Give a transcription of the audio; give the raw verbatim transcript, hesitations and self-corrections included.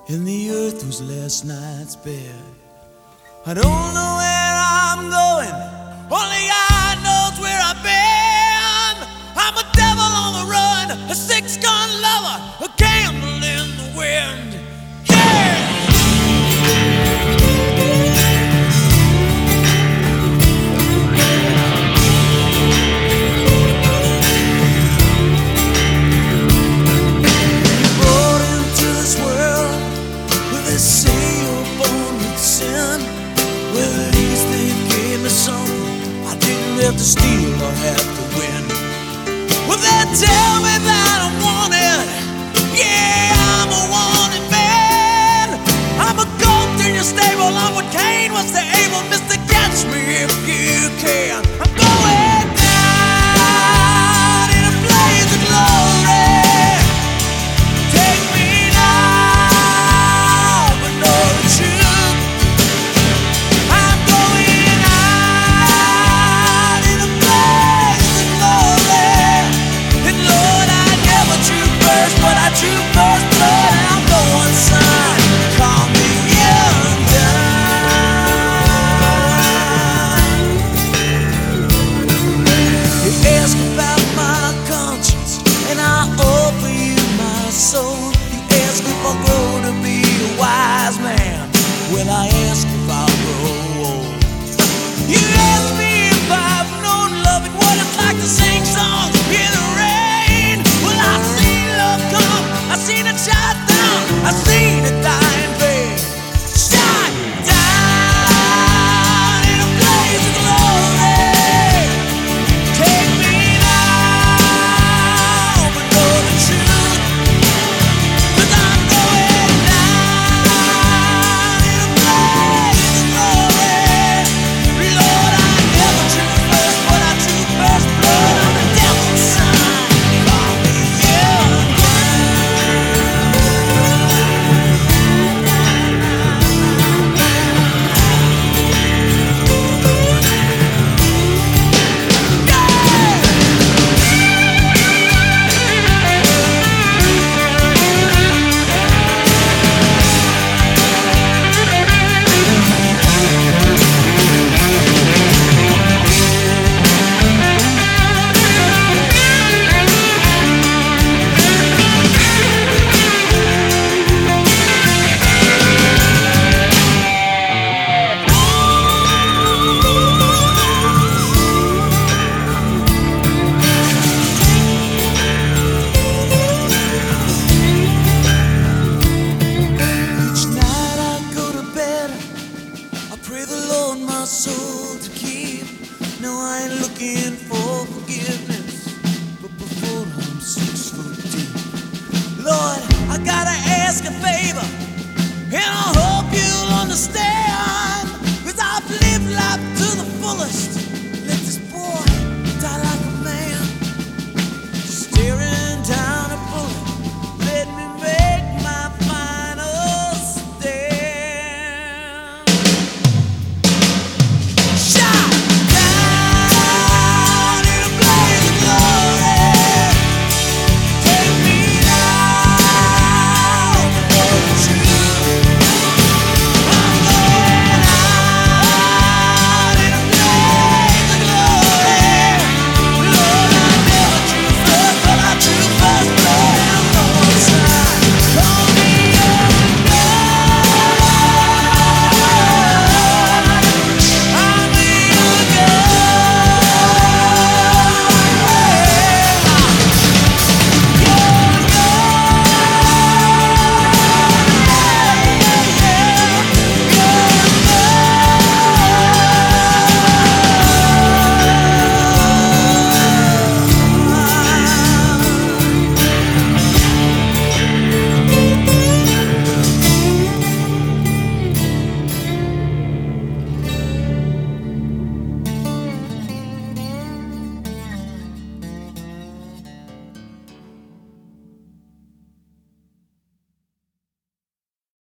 and the earth was last night's bed. I don't know where I'm going, only God knows where I've been. I'm a devil on the run, a six-gun lover, a candle in the wind. Yeah! They say you're born with sin. Well, at least they gave me something I didn't have to steal or have to win. Well, they tell me that I'm wanted. Yeah, I'm a wanted man. I'm a goat in your stable. I'm what Cain was to Abel. Mister, catch me if you can. I'm going down in a blaze of glory. Take me now. True first blood, I'm going son. Call me young gun. You ask about my conscience, and I offer you my soul. You ask if I'll grow to be a wise man. Well, I ask if I'll grow old. You ask me if I've known love and what it's like to sing songs in the rain. Well, I've seen love come, I've seen it shut down, I've seen it die in vain. Shut down in a blaze of glory. Take me now, but know the truth, 'cause I'm going down in a blaze of glory. Lord, I never drew first, but I drew first blood. I'm the devil's son. Call me young. Pray the Lord my soul to keep. No, I ain't looking for forgiveness, but before I'm six foot deep. Lord, I gotta ask a favor, and I hope you'll understand, 'cause I've lived life to the fullest.